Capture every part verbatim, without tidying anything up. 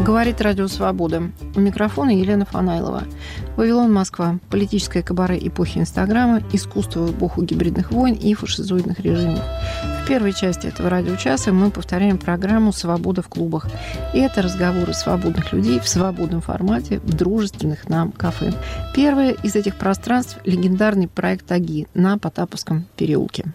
Говорит Радио Свобода. У микрофона Елена Фанаилова. Вавилон, Москва. Политическое кабаре эпохи Инстаграма, искусство в эпоху гибридных войн и фашизоидных режимов. В первой части этого радиочаса мы повторяем программу «Свобода в клубах». И это разговоры свободных людей в свободном формате в дружественных нам кафе. Первое из этих пространств – легендарный проект «Аги» на Потаповском переулке.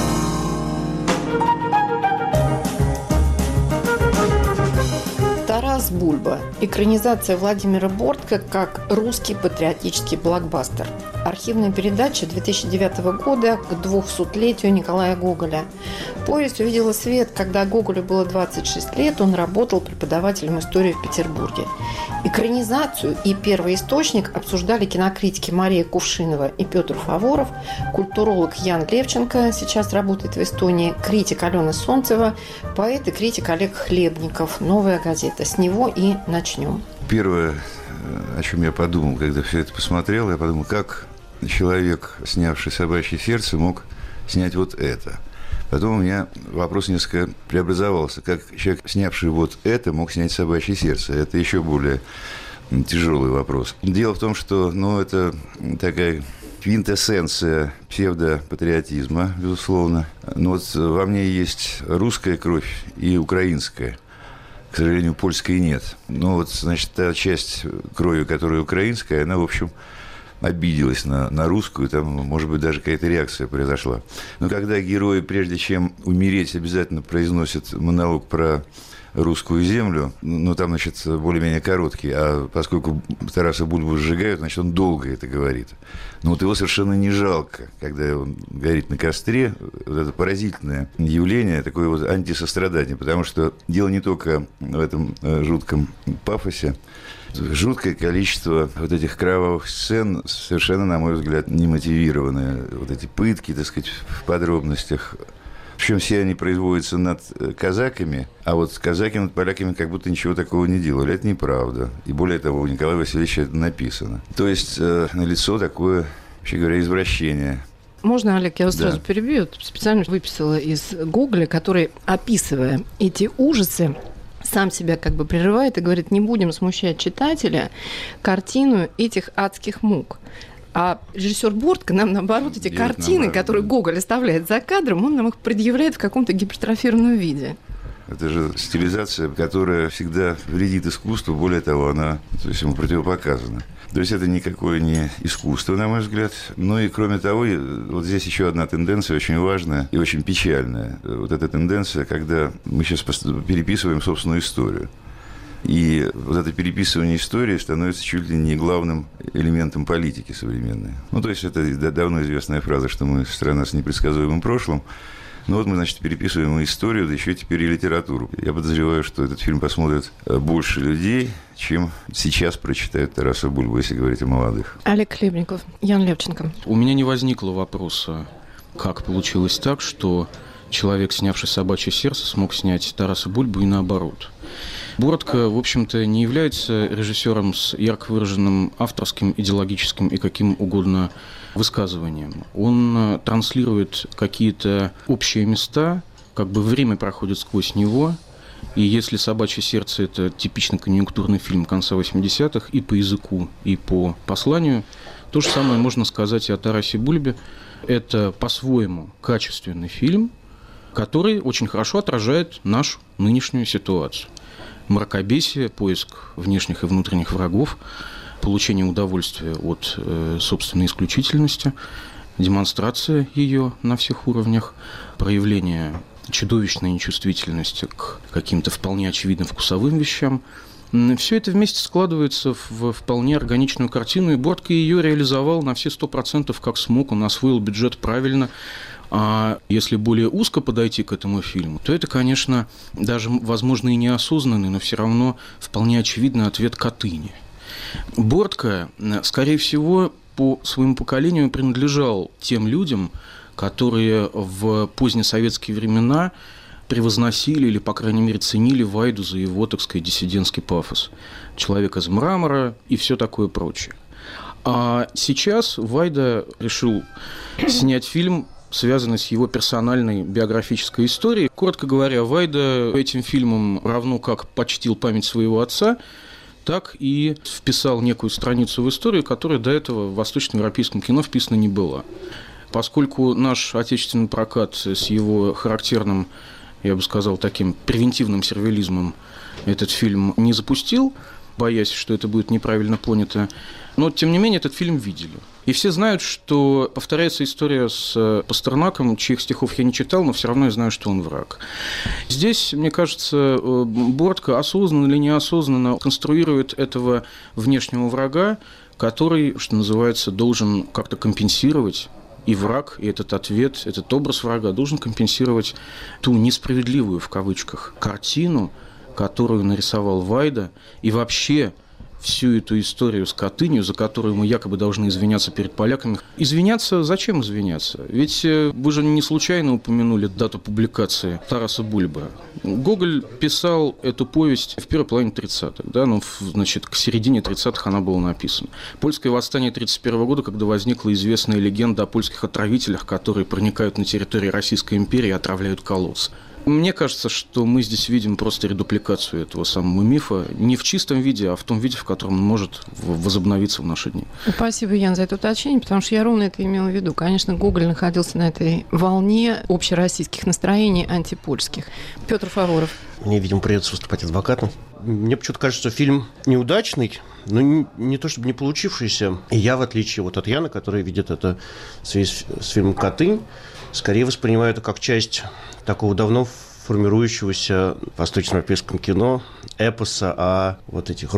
Тарас Бульба. Экранизация Владимира Бортко как русский патриотический блокбастер. Архивная передача две тысячи девятого года к двухсотлетию Николая Гоголя. Повесть увидела свет, когда Гоголю было двадцать шесть лет, он работал преподавателем истории в Петербурге. Экранизацию и первоисточник обсуждали кинокритики Мария Кувшинова и Петр Фаворов, культуролог Ян Левченко, сейчас работает в Эстонии, критик Алена Солнцева, поэт и критик Олег Хлебников. «Новая газета». С него и начнем. Первое, о чем я подумал, когда все это посмотрел, я подумал, как человек, снявший «Собачье сердце», мог снять вот это. Потом у меня вопрос несколько преобразовался. Как человек, снявший вот это, мог снять «Собачье сердце»? Это еще более тяжелый вопрос. Дело в том, что ну, это такая квинтэссенция псевдопатриотизма, безусловно. Но вот во мне есть русская кровь и украинская. К сожалению, польской нет. Но вот, значит, та часть крови, которая украинская, она, в общем, обиделась на, на русскую, там, может быть, даже какая-то реакция произошла. Но когда герои, прежде чем умереть, обязательно произносят монолог про русскую землю, ну, там, значит, более-менее короткий, а поскольку Тараса Бульбу сжигают, значит, он долго это говорит. Но вот его совершенно не жалко, когда он горит на костре. Вот это поразительное явление, такое вот антисострадание, потому что дело не только в этом жутком пафосе. Жуткое количество вот этих кровавых сцен совершенно, на мой взгляд, немотивированные. Вот эти пытки, так сказать, в подробностях. Причем все они производятся над казаками, а вот казаки над поляками как будто ничего такого не делали. Это неправда. И более того, у Николая Васильевича это написано. То есть э, налицо такое, вообще говоря, извращение. Можно, Олег, я вас да. сразу перебью? Специально выписала из Гоголя, который, описывая эти ужасы, сам себя как бы прерывает и говорит, не будем смущать читателя картину этих адских мук. А режиссер Бортко нам, наоборот, эти Делать картины, наоборот, которые да. Гоголь оставляет за кадром, он нам их предъявляет в каком-то гипертрофированном виде. Это же стилизация, которая всегда вредит искусству, более того, она, то есть, ему противопоказана. То есть это никакое не искусство, на мой взгляд. Ну и кроме того, вот здесь еще одна тенденция очень важная и очень печальная. Вот эта тенденция, когда мы сейчас переписываем собственную историю. И вот это переписывание истории становится чуть ли не главным элементом политики современной. Ну, то есть это давно известная фраза, что мы страна с непредсказуемым прошлым. Ну, вот мы, значит, переписываем и историю, да еще теперь и литературу. Я подозреваю, что этот фильм посмотрят больше людей, чем сейчас прочитают Тараса Бульбу, если говорить о молодых. Олег Хлебников, Ян Левченко. У меня не возникло вопроса, как получилось так, что человек, снявший «Собачье сердце», смог снять Тараса Бульбу и наоборот. Бортко, в общем-то, не является режиссером с ярко выраженным авторским, идеологическим и каким угодно высказыванием. Он транслирует какие-то общие места, как бы время проходит сквозь него. И если «Собачье сердце» – это типично конъюнктурный фильм конца восьмидесятых и по языку, и по посланию, то же самое можно сказать и о Тарасе Бульбе. Это по-своему качественный фильм, который очень хорошо отражает нашу нынешнюю ситуацию. Мракобесие, поиск внешних и внутренних врагов, получение удовольствия от э, собственной исключительности, демонстрация ее на всех уровнях, проявление чудовищной нечувствительности к каким-то вполне очевидным вкусовым вещам. Все это вместе складывается в вполне органичную картину, и Бортко ее реализовал на все сто процентов как смог, он освоил бюджет правильно. А если более узко подойти к этому фильму, то это, конечно, даже, возможно, и неосознанный, но все равно вполне очевидный ответ Катыни. Бортко, скорее всего, по своему поколению принадлежал тем людям, которые в позднесоветские времена превозносили или, по крайней мере, ценили Вайду за его, так сказать, диссидентский пафос. «Человек из мрамора» и все такое прочее. А сейчас Вайда решил снять фильм связанный с его персональной биографической историей. Коротко говоря, Вайда этим фильмом, равно как почтил память своего отца, так и вписал некую страницу в историю, которая до этого в восточноевропейском кино вписана не была. Поскольку наш отечественный прокат с его характерным, я бы сказал, таким превентивным сервилизмом этот фильм не запустил, боясь, что это будет неправильно понято, но, тем не менее, этот фильм видели. И все знают, что повторяется история с Пастернаком, чьих стихов я не читал, но все равно я знаю, что он враг. Здесь, мне кажется, Бортко осознанно или неосознанно конструирует этого внешнего врага, который, что называется, должен как-то компенсировать. И враг, и этот ответ, этот образ врага должен компенсировать ту несправедливую, в кавычках, картину, которую нарисовал Вайда, и вообще всю эту историю с Катынью, за которую мы якобы должны извиняться перед поляками. Извиняться? Зачем извиняться? Ведь вы же не случайно упомянули дату публикации Тараса Бульбы. Гоголь писал эту повесть в первой половине тридцатых, да, ну, значит, к середине тридцатых она была написана. Польское восстание тридцать первого года, когда возникла известная легенда о польских отравителях, которые проникают на территорию Российской империи и отравляют колодцы. Мне кажется, что мы здесь видим просто редупликацию этого самого мифа не в чистом виде, а в том виде, в котором он может возобновиться в наши дни. Спасибо, Ян, за это уточнение, потому что я ровно это имела в виду. Конечно, Гоголь находился на этой волне общероссийских настроений антипольских. Петр Фаворов. Мне, видимо, придется выступать адвокатом. Мне почему-то кажется, что фильм неудачный, но не, не то чтобы не получившийся. И я, в отличие вот от Яна, который видит это в связи с фильмом «Катынь», скорее воспринимаю это как часть такого давно формирующегося в восточноевропейском кино эпоса о вот этих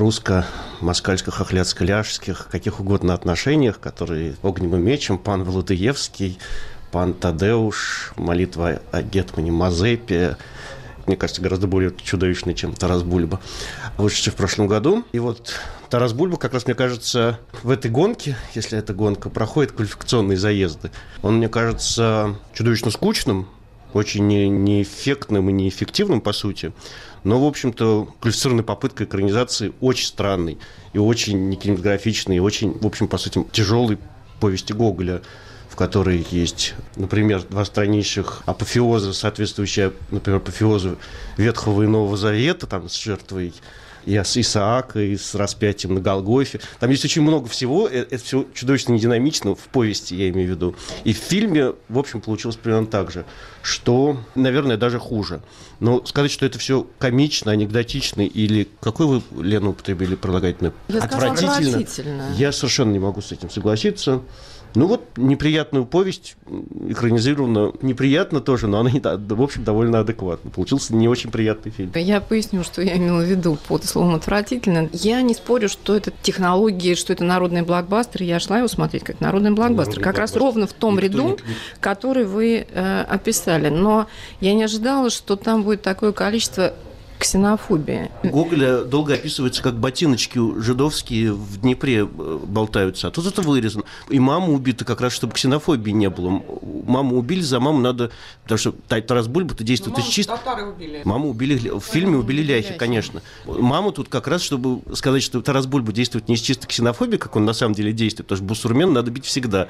русско-москальско-хохляцко-ляжских, каких угодно отношениях, которые огненным мечем, пан Владыевский, пан Тадеуш, молитва о гетмане Мазепе, мне кажется, гораздо более чудовищный, чем Тарас Бульба, вышедший в прошлом году. И вот Тарас Бульба, как раз, мне кажется, в этой гонке, если эта гонка, проходит квалификационные заезды. Он, мне кажется, чудовищно скучным, очень не, неэффектным и неэффективным, по сути, но, в общем-то, квалифицированной попыткой экранизации очень странной и очень некинематографичной, и очень, в общем, по сути, тяжелой повести Гоголя, в которой есть, например, два страннейших апофеоза, соответствующие, например, апофеозу Ветхого и Нового Завета, там, с жертвой и с Исаака, и с распятием на Голгофе. Там есть очень много всего, это все чудовищно нединамично, в повести, я имею в виду. И в фильме, в общем, получилось примерно так же, что, наверное, даже хуже. Но сказать, что это все комично, анекдотично, или какой вы, Лена, употребили прилагательное? Я отвратительно. отвратительно. Я совершенно не могу с этим согласиться. Ну вот, неприятную повесть экранизирована. Неприятно тоже, но она, в общем, довольно адекватна. Получился не очень приятный фильм. Я поясню, что я имела в виду под словом «отвратительно». Я не спорю, что это технологии, что это народный блокбастер. Я шла его смотреть как народный блокбастер. Народный как блокбастер. Раз ровно в том Никто ряду, не... который вы э, описали. Но я не ожидала, что там будет такое количество ксенофобия. Гоголя долго описывается, как ботиночки жидовские в Днепре болтаются, а тут это вырезано. И мама убита как раз, чтобы ксенофобии не было. Маму убили, за маму надо... Потому что Тарас Бульба-то действует из чисто... Татары убили. Маму убили... В фильме убили ляхи, конечно. Маму тут как раз, чтобы сказать, что Тарас Бульба действует не из чисто ксенофобии, как он на самом деле действует, потому что бусурмен надо бить всегда.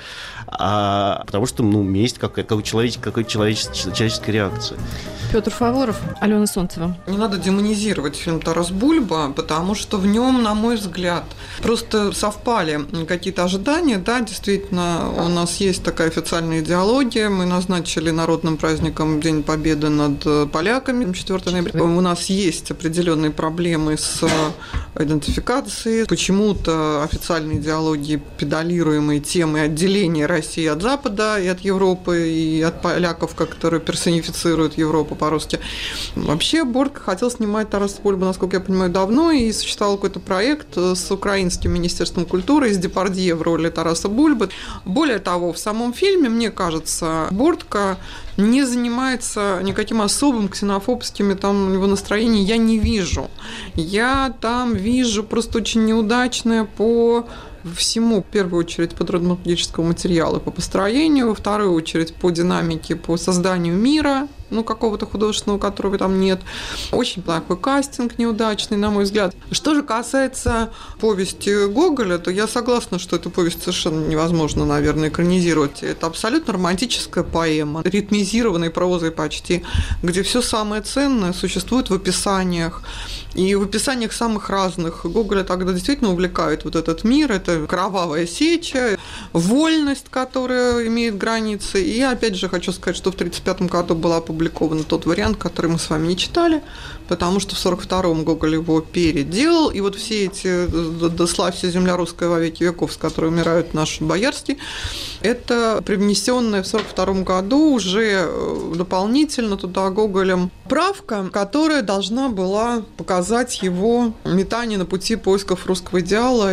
А потому что, ну, месть, какая, какая человеческая, какая человеческая, человеческая реакция. Петр Фаворов, Алена Солнцева. Не надо демонизировать фильм «Тарас Бульба», потому что в нем, на мой взгляд, просто совпали какие-то ожидания. Да, действительно, у нас есть такая официальная идеология. Мы назначили народным праздником День Победы над поляками четвёртого ноября. У нас есть определенные проблемы с идентификацией. Почему-то официальной идеологии педалируемой темы отделения России от Запада и от Европы, и от поляков, которые персонифицируют Европу по-русски. Вообще, Бортко хотел снимать Тараса Бульбу, насколько я понимаю, давно, и существовал какой-то проект с украинским министерством культуры, с Депардье в роли Тараса Бульбы. Более того, в самом фильме, мне кажется, Бортко не занимается никаким особым ксенофобскими там его настроением, я не вижу. Я там вижу просто очень неудачное по всему, в первую очередь, по драматургическому материалу, по построению, во вторую очередь, по динамике, по созданию мира ну, какого-то художественного, которого там нет. Очень плохой кастинг, неудачный, на мой взгляд. Что же касается повести Гоголя, то я согласна, что эту повесть совершенно невозможно, наверное, экранизировать. Это абсолютно романтическая поэма, ритмизированной прозой почти, где все самое ценное существует в описаниях. И в описаниях самых разных. Гоголя тогда действительно увлекает вот этот мир. Это кровавая сеча, вольность, которая имеет границы. И опять же хочу сказать, что в тридцать пятом году был опубликован тот вариант, который мы с вами не читали, потому что в сорок втором Гоголь его переделал. И вот все эти «Да славься земля русская во веки веков», с которой умирают наши боярские, это привнесенная в сорок втором году уже дополнительно туда Гоголем правка, которая должна была показать его метание на пути поисков русского идеала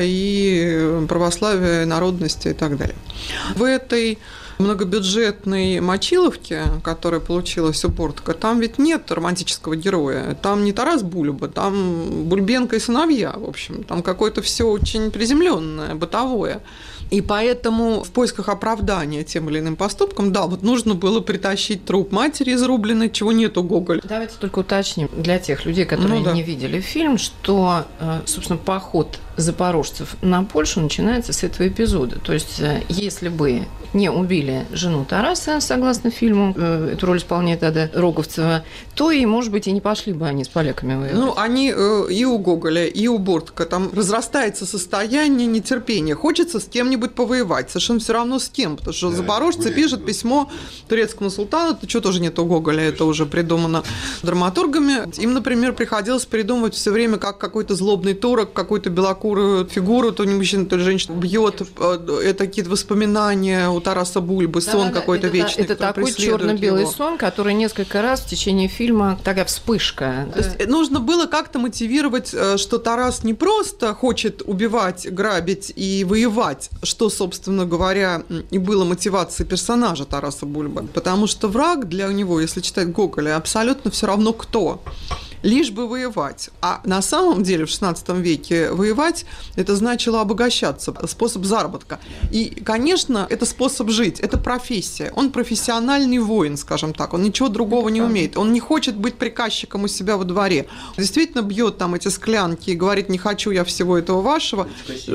и православия, народности и так далее. В этой многобюджетной мочиловке, которая получилась у Бортко, там ведь нет романтического героя. Там не Тарас Бульба, там Бульбенко и сыновья, в общем. Там какое-то все очень приземленное, бытовое. И поэтому в поисках оправдания тем или иным поступкам, да, вот нужно было притащить труп матери изрубленной, чего нет у Гоголя. Давайте только уточним для тех людей, которые ну, да. не видели фильм, что, собственно, поход запорожцев на Польшу начинается с этого эпизода. То есть, если бы не убили жену Тараса, согласно фильму, эту роль исполняет тогда Роговцева, то и, может быть, и не пошли бы они с поляками воевать. Ну, они и у Гоголя, и у Бортко, там разрастается состояние нетерпения. Хочется с кем-нибудь повоевать, совершенно все равно с кем, потому что да, запорожцы гуляй, пишут гуляй. письмо турецкому султану, что тоже нет у Гоголя, это уже придумано драматургами. Им, например, приходилось придумывать все время, как какой-то злобный турок, какую-то белокурую фигуру, то не мужчина, то женщина бьет. Это какие-то воспоминания у Тараса Бульбы, сон да, какой-то это, вечный. Это такой черно-белый сон, который несколько раз в течение фильма такая вспышка. То есть нужно было как-то мотивировать, что Тарас не просто хочет убивать, грабить и воевать, что, собственно говоря, и было мотивацией персонажа Тараса Бульбы. Потому что враг для него, если читать Гоголя, абсолютно все равно кто. Лишь бы воевать. А на самом деле в шестнадцатом веке воевать – это значило обогащаться, способ заработка. И, конечно, это способ жить, это профессия. Он профессиональный воин, скажем так, он ничего другого не умеет. Он не хочет быть приказчиком у себя во дворе. Действительно бьет там эти склянки и говорит: не хочу я всего этого вашего,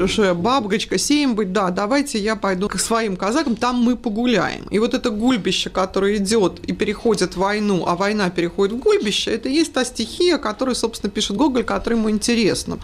бабочка, сеем быть, да, давайте я пойду к своим казакам, там мы погуляем. И вот это гульбище, которое идет и переходит в войну, а война переходит в гульбище, это и есть та стихия, который, собственно, пишет Гоголь, который ему интересно.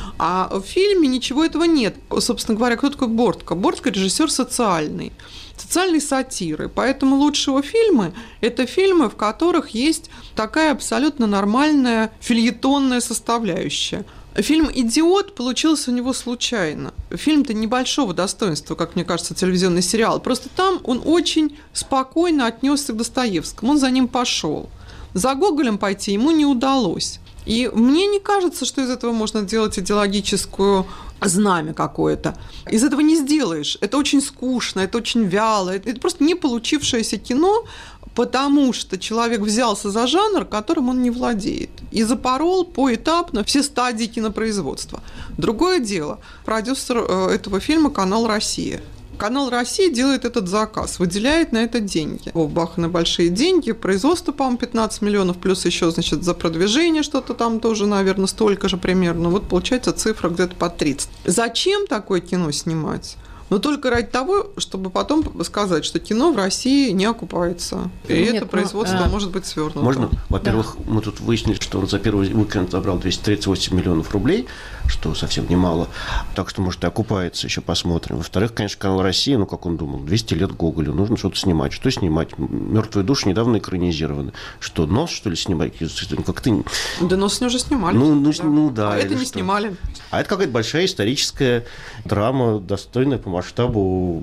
А в фильме ничего этого нет. Собственно говоря, кто такой Бортко? Бортко – режиссер социальный, социальной сатиры. Поэтому лучшие его фильмы – это фильмы, в которых есть такая абсолютно нормальная фельетонная составляющая. Фильм «Идиот» получился у него случайно. Фильм-то небольшого достоинства, как мне кажется, телевизионный сериал. Просто там он очень спокойно отнесся к Достоевскому, он за ним пошел. За Гоголем пойти ему не удалось. И мне не кажется, что из этого можно делать идеологическую знамя какое-то. Из этого не сделаешь. Это очень скучно, это очень вяло. Это просто не получившееся кино, потому что человек взялся за жанр, которым он не владеет, и запорол поэтапно все стадии кинопроизводства. Другое дело, продюсер этого фильма – канал «Россия». Канал «Россия» делает этот заказ, выделяет на это деньги. Вбаханы большие деньги, производство, по-моему, пятнадцать миллионов, плюс еще, значит, за продвижение что-то там тоже, наверное, столько же примерно. Вот получается цифра где-то по тридцать. Зачем такое кино снимать? Но только ради того, чтобы потом сказать, что кино в России не окупается. И Нет, это производство ну, может быть свернуто. Можно? Во-первых, да. мы тут выяснили, что он за первый уикенд забрал двести тридцать восемь миллионов рублей, что совсем немало. Так что, может, и окупается, еще посмотрим. Во-вторых, конечно, канал «Россия», ну, как он думал, двести лет Гоголю, нужно что-то снимать. Что снимать? «Мертвые души» недавно экранизированы. Что, «Нос», что ли, снимать? Как ты... Да «Нос» уже снимали. Ну, ну, да. Ну, да а это не что? снимали. А это какая-то большая историческая драма, достойная по масштабу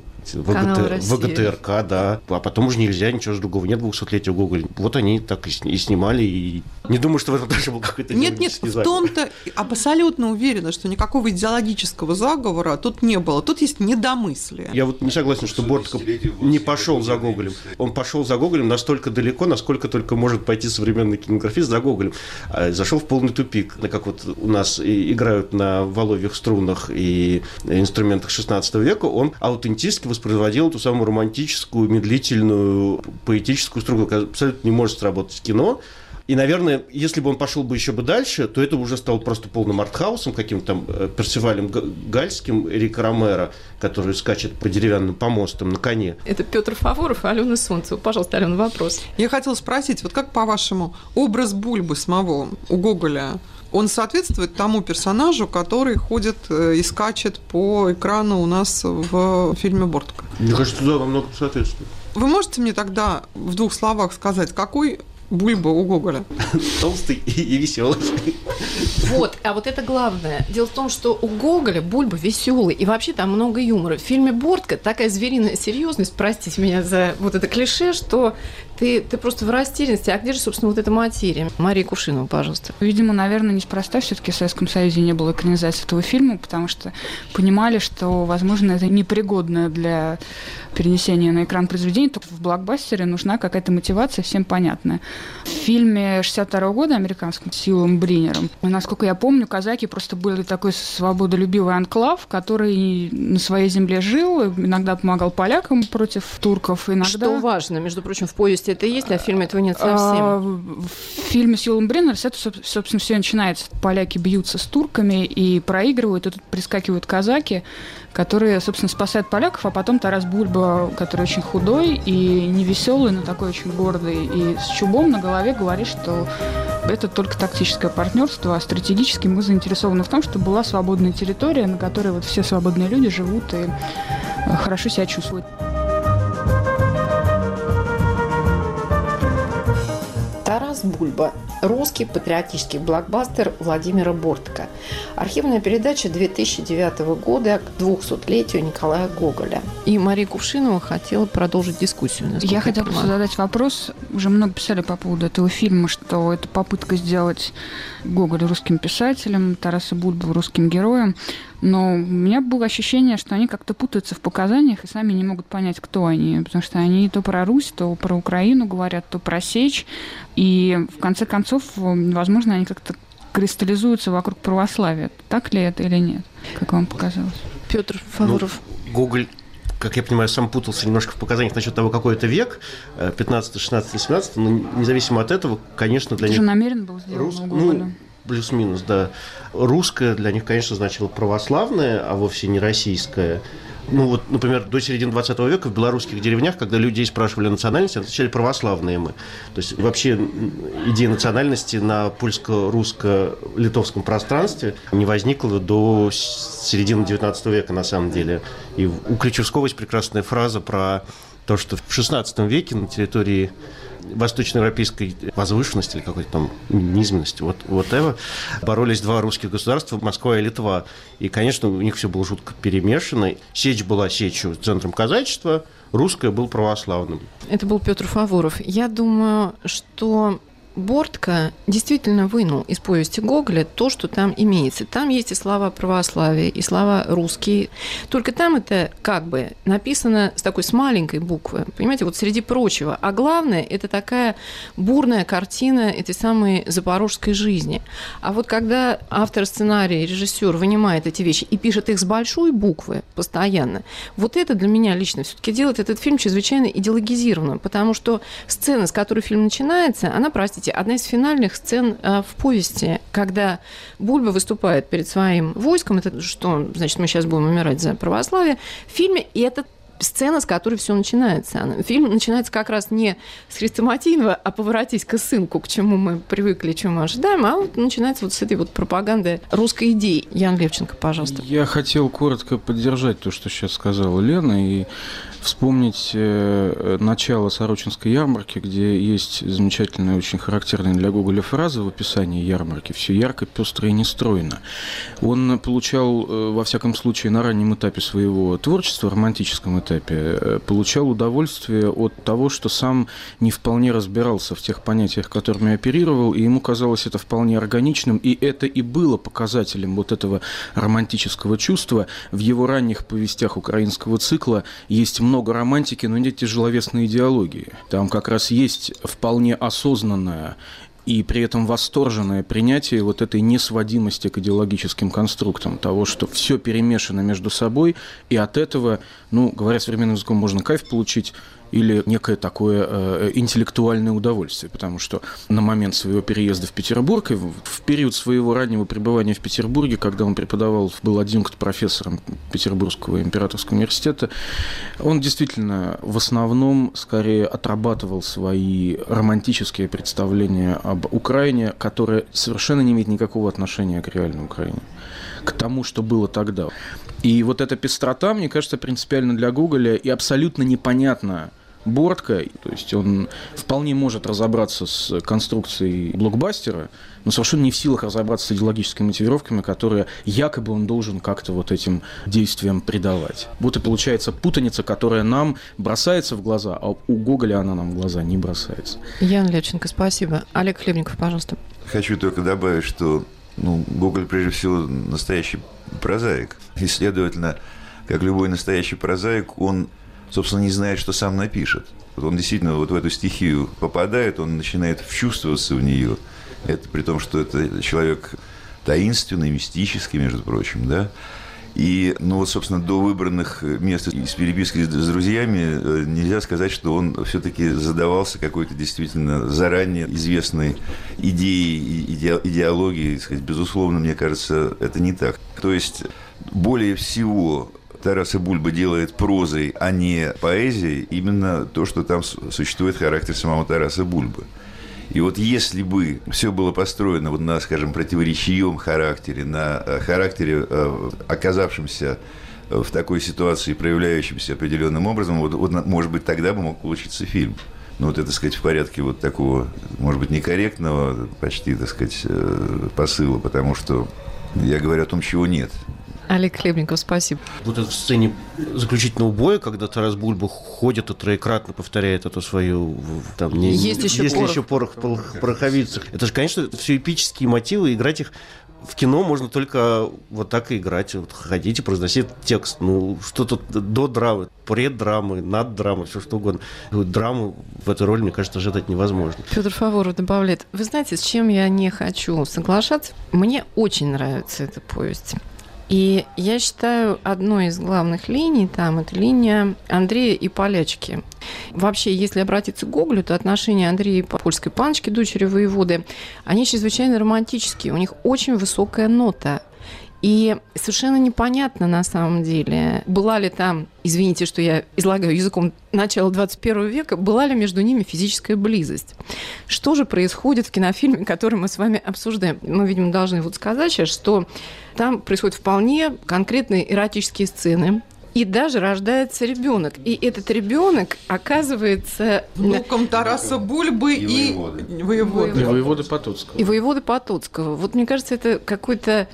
ВГТРК, да. А потом уже нельзя, ничего другого нет, двухсотлетия Гоголя. Вот они так и снимали. И не думаю, что в этом тоже был какой-то... Нет, нет, в том-то абсолютно уверена, что никакого идеологического заговора тут не было. Тут есть недомыслие. Я вот не согласен, что Бортко не пошел за Гоголем. Он пошел за Гоголем настолько далеко, насколько только может пойти современный кинематографист за Гоголем. Зашел в полный тупик. Как вот у нас играют на воловьих струнах и инструментах шестнадцатого века, он аутентически воспроизводил ту самую романтическую, медлительную, поэтическую структуру, которая абсолютно не может сработать в кино. И, наверное, если бы он пошел бы еще бы дальше, то это уже стало просто полным артхаусом, каким-то там Персивалем Гальским, Эрика Ромеро, который скачет по деревянным помостам на коне. Это Петр Фаворов и Алена Солнцева. Пожалуйста, Алена, вопрос. Я хотела спросить, вот как, по-вашему, образ Бульбы самого у Гоголя, он соответствует тому персонажу, который ходит и скачет по экрану у нас в фильме «Бортко»? Мне кажется, да, намного соответствует. Вы можете мне тогда в двух словах сказать, какой Бульба у Гоголя? Толстый и веселый. Вот, а вот это главное. Дело в том, что у Гоголя Бульба веселый, и вообще там много юмора. В фильме «Бортко» такая звериная серьезность, простите меня за вот это клише, что ты, ты просто в растерянности. А где же, собственно, вот эта материя? Мария Кувшинова, пожалуйста. Видимо, наверное, неспроста все-таки в Советском Союзе не было экранизации этого фильма, потому что понимали, что, возможно, это непригодное для перенесения на экран произведение, только в блокбастере нужна какая-то мотивация всем понятная. В фильме шестьдесят второго года американском с Юлом Бринером, насколько я помню, казаки просто были такой свободолюбивый анклав, который на своей земле жил, иногда помогал полякам против турков. Иногда... Что важно, между прочим, в повести это есть, а в фильме этого нет совсем. А, в фильме с Юлом Бринером это, собственно, все начинается. Поляки бьются с турками и проигрывают, и тут прискакивают казаки, которые, собственно, спасают поляков, а потом Тарас Бульба, который очень худой и невеселый, но такой очень гордый, и с чубом на голове говорит, что это только тактическое партнерство, а стратегически мы заинтересованы в том, чтобы была свободная территория, на которой вот все свободные люди живут и хорошо себя чувствуют. Тарас Бульба. Русский патриотический блокбастер Владимира Бортко. Архивная передача две тысячи девятого года к двухсотлетию Николая Гоголя. И Мария Кувшинова хотела продолжить дискуссию. Я хотела просто задать вопрос. Уже много писали по поводу этого фильма, что это попытка сделать Гоголя русским писателем, Тараса Бульбу русским героем. Но у меня было ощущение, что они как-то путаются в показаниях и сами не могут понять, кто они. Потому что они то про Русь, то про Украину говорят, то про Сечь. И в конце концов, возможно, они как-то кристаллизуются вокруг православия. Так ли это или нет? Как вам показалось? Петр Фаворов. Ну, Гоголь, как я понимаю, сам путался немножко в показаниях насчет того, какой это век, пятнадцатый, шестнадцатый, семнадцатый, но независимо от этого, конечно, для это них... же намеренно было сделано Рус... у Гоголя. Ну, плюс-минус, да. Русское для них, конечно, значило православное, а вовсе не российское. Ну вот, например, до середины двадцатого века в белорусских деревнях, когда людей спрашивали о национальности, отвечали православные мы. То есть вообще идея национальности на польско-русско-литовском пространстве не возникла до середины девятнадцатого века на самом деле. И у Ключевского есть прекрасная фраза про то, что в шестнадцатом веке на территории восточноевропейской возвышенности или какой-то там низменности, вот, whatever, боролись два русских государства, Москва и Литва. И, конечно, у них все было жутко перемешано. Сечь была Сечью, центром казачества, русское был православным. Это был Петр Фаворов. Я думаю, что Бортко действительно вынул из повести Гоголя то, что там имеется. Там есть и слова православия, и слова русские. Только там это как бы написано с такой с маленькой буквы, понимаете, вот среди прочего. А главное, это такая бурная картина этой самой запорожской жизни. А вот когда автор сценария, режиссер вынимает эти вещи и пишет их с большой буквы постоянно, вот это для меня лично все-таки делает этот фильм чрезвычайно идеологизированным, потому что сцена, с которой фильм начинается, она, простите, одна из финальных сцен в повести, когда Бульба выступает перед своим войском, это что, значит, мы сейчас будем умирать за православие, в фильме, и это сцена, с которой все начинается. Фильм начинается как раз не с хрестоматийного, а поворотись-ка, сынку, к чему мы привыкли, чему мы ожидаем, а вот начинается вот с этой вот пропаганды русской идеи. Ян Левченко, пожалуйста. Я хотел коротко поддержать то, что сейчас сказала Лена, и вспомнить э, начало Сорочинской ярмарки, где есть замечательная, очень характерная для Гоголя фраза в описании ярмарки: «Все ярко, пестро и нестройно». Он получал, э, во всяком случае, на раннем этапе своего творчества, романтическом этапе, э, получал удовольствие от того, что сам не вполне разбирался в тех понятиях, которыми оперировал, и ему казалось это вполне органичным, и это и было показателем вот этого романтического чувства. В его ранних повестях украинского цикла есть много много романтики, но нет тяжеловесной идеологии. Там как раз есть вполне осознанная, и при этом восторженное принятие вот этой несводимости к идеологическим конструктам, того, что все перемешано между собой, и от этого, ну, говоря современным языком, можно кайф получить или некое такое э, интеллектуальное удовольствие, потому что на момент своего переезда в Петербург и в, в период своего раннего пребывания в Петербурге, когда он преподавал, был адъюнкт-профессором Петербургского императорского университета, он действительно в основном скорее отрабатывал свои романтические представления об Украине, которые совершенно не имеют никакого отношения к реальной Украине, к тому, что было тогда. И вот эта пестрота, мне кажется, принципиально для Гоголя и абсолютно непонятна Бортко, то есть он вполне может разобраться с конструкцией блокбастера, но совершенно не в силах разобраться с идеологическими мотивировками, которые якобы он должен как-то вот этим действиям придавать. Вот и получается путаница, которая нам бросается в глаза, а у Гоголя она нам в глаза не бросается. Яна Левченко, спасибо. Олег Хлебников, пожалуйста. Хочу только добавить, что ну, Гоголь, прежде всего, настоящий прозаик. И, следовательно, как любой настоящий прозаик, он, собственно, не знает, что сам напишет. Он действительно вот в эту стихию попадает, он начинает вчувствоваться в нее. Это при том, что это человек таинственный, мистический, между прочим, да. И, ну вот, собственно, до выбранных мест из переписки с друзьями нельзя сказать, что он все-таки задавался какой-то действительно заранее известной идеей, иде, идеологией, сказать, безусловно, мне кажется, это не так. То есть более всего Тарас и Бульба делает прозой, а не поэзией, именно то, что там существует характер самого Тараса Бульбы. И вот если бы все было построено вот на, скажем, противоречивом характере, на характере, оказавшемся в такой ситуации, проявляющемся определенным образом, вот, вот, может быть, тогда бы мог получиться фильм. Ну, вот это, так сказать, в порядке вот такого, может быть, некорректного почти, так сказать, посыла, потому что я говорю о том, чего нет. Олег Хлебников, спасибо. Вот это в сцене заключительного боя, когда Тарас Бульба ходит и троекратно повторяет эту свою... Там, не, есть еще есть порох. еще порох в пороховицах. Это же, конечно, это все эпические мотивы. Играть их в кино можно только вот так и играть. Вот ходите, произносить текст. Ну, что тут до драмы, пред драмы, над драмой, все что угодно. Драму в этой роли, мне кажется, ожидать невозможно. Петр Фаворов добавляет. Вы знаете, с чем я не хочу соглашаться? Мне очень нравится эта повесть. И я считаю, одной из главных линий там это линия Андрея и Полячки. Вообще, если обратиться к Гоголю, то отношения Андрея и польской паночки, дочери воеводы, они чрезвычайно романтические. У них очень высокая нота. И совершенно непонятно на самом деле, была ли там, извините, что я излагаю языком начала двадцать первого века, была ли между ними физическая близость. Что же происходит в кинофильме, который мы с вами обсуждаем? Мы, видимо, должны вот сказать сейчас, что там происходят вполне конкретные эротические сцены. И даже рождается ребенок. И этот ребенок оказывается внуком Тараса Бульбы и, и воеводы. И воеводы Потоцкого. И воеводы Потоцкого. Вот мне кажется, это какой-то...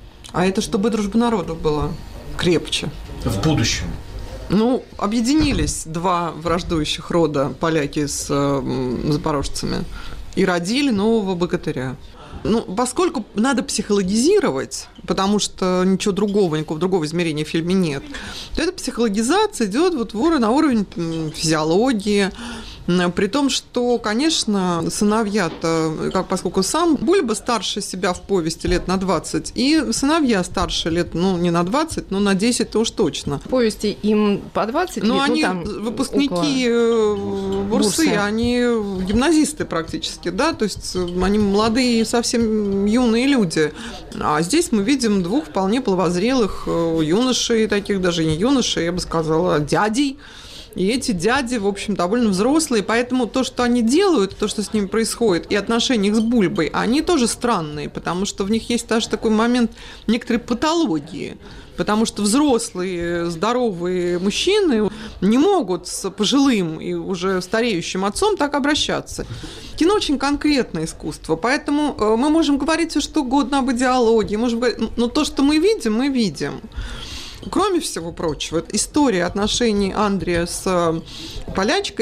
А это чтобы дружба народов была крепче. В будущем. Ну, объединились два враждующих рода, поляки с э, запорожцами, и родили нового богатыря. Ну, поскольку надо психологизировать, потому что ничего другого, никакого другого измерения в фильме нет, то эта психологизация идет вот на уровень физиологии, при том, что, конечно, сыновья-то, как, поскольку сам Бульба старше себя в повести лет на двадцать, и сыновья старше лет, ну, не на двадцать, но на десять-то уж точно. В повести им по двадцать но лет, они ну, там выпускники бурсы, бурсы, они гимназисты практически, да, то есть они молодые, совсем юные люди. А здесь мы видим двух вполне половозрелых юношей, таких даже не юношей, я бы сказала, дядей. И эти дяди, в общем, довольно взрослые, поэтому то, что они делают, то, что с ними происходит, и отношения их с Бульбой, они тоже странные, потому что в них есть даже такой момент некоторой патологии, потому что взрослые, здоровые мужчины не могут с пожилым и уже стареющим отцом так обращаться. Кино очень конкретное искусство, поэтому мы можем говорить все что угодно об идеологии, можем говорить, но то, что мы видим, мы видим. Кроме всего прочего, история отношений Андрея с Полячкой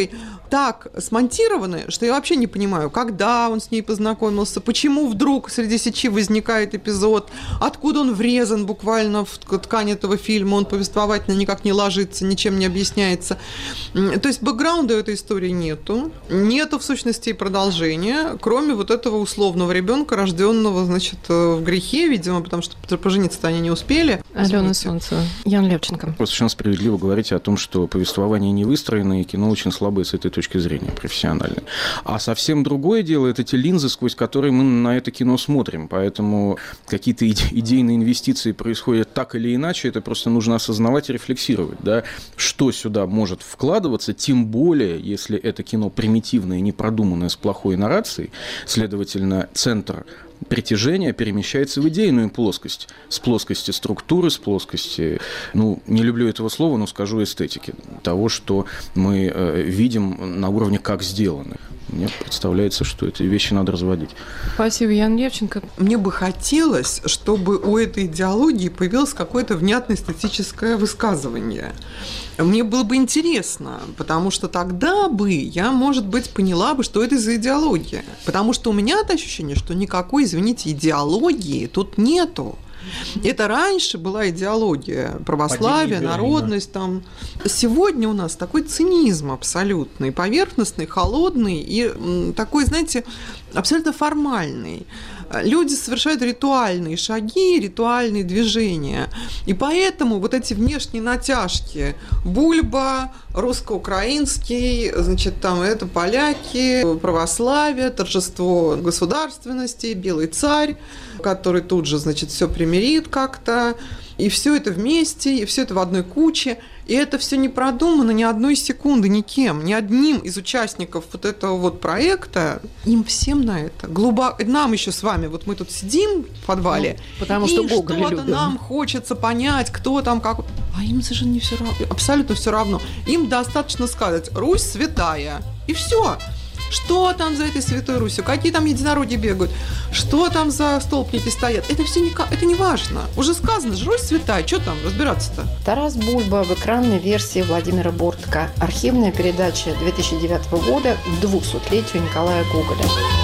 так смонтированы, что я вообще не понимаю, когда он с ней познакомился, почему вдруг среди сечи возникает эпизод, откуда он врезан буквально в ткань этого фильма, он повествовательно никак не ложится, ничем не объясняется. То есть бэкграунда этой истории нету, нету в сущности и продолжения, кроме вот этого условного ребенка, рожденного, значит, в грехе, видимо, потому что пожениться-то они не успели. Алена Солнцева, Ян Левченко. Вы совершенно справедливо говорите о том, что повествование не выстроено, и кино очень слабое с этой точки зрения, профессионально. А совсем другое дело – это те линзы, сквозь которые мы на это кино смотрим. Поэтому какие-то идейные инвестиции происходят так или иначе, это просто нужно осознавать и рефлексировать, да, что сюда может вкладываться, тем более, если это кино примитивное, непродуманное, с плохой нарацией, следовательно, центр притяжение перемещается в идейную плоскость. С плоскости структуры, с плоскости, ну, не люблю этого слова, но скажу эстетики. Того, что мы э, видим на уровне «как сделано». Мне представляется, что эти вещи надо разводить. Спасибо, Ян Левченко. Мне бы хотелось, чтобы у этой идеологии появилось какое-то внятное эстетическое высказывание. Мне было бы интересно, потому что тогда бы я, может быть, поняла бы, что это за идеология. Потому что у меня это ощущение, что никакой, извините, идеологии тут нету. Это раньше была идеология православия, народность. Там. Сегодня у нас такой цинизм абсолютный, поверхностный, холодный и такой, знаете, абсолютно формальный. Люди совершают ритуальные шаги, ритуальные движения. И поэтому вот эти внешние натяжки Бульба, русско-украинский, значит, там это поляки, православие, торжество государственности, белый царь, который тут же, значит, все примирит как-то. И все это вместе, и все это в одной куче. И это все не продумано ни одной секунды никем, ни одним из участников вот этого вот проекта. Им всем на это глубоко. Нам еще с вами, вот мы тут сидим в подвале, ну, потому что и Гоголя что-то любим. нам хочется понять, кто там как. А им совершенно не все равно, абсолютно все равно. Им достаточно сказать: Русь святая, и все. Что там за этой святой Русью? Какие там единороги бегают? Что там за столпники стоят? Это все не, это не важно. Уже сказано же, Русь святая. Что там разбираться-то? Тарас Бульба в экранной версии Владимира Бортко. Архивная передача две тысячи девятого года к двухсотлетию Николая Гоголя.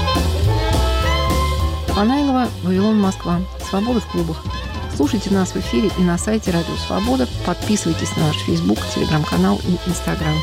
Панайлова, Вавилон, Москва. Свобода в клубах. Слушайте нас в эфире и на сайте Радио Свобода. Подписывайтесь на наш Facebook, Телеграм-канал и Инстаграм.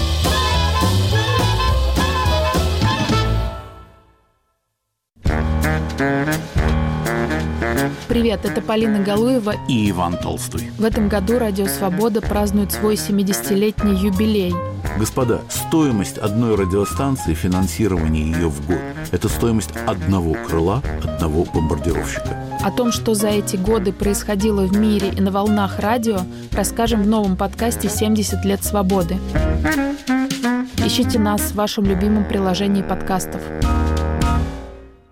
Привет, это Полина Галуева и Иван Толстой. В этом году Радио Свобода празднует свой семидесятилетний юбилей. Господа, стоимость одной радиостанции, финансирование ее в год – это стоимость одного крыла, одного бомбардировщика. О том, что за эти годы происходило в мире и на волнах радио, расскажем в новом подкасте «семьдесят лет свободы». Ищите нас в вашем любимом приложении подкастов.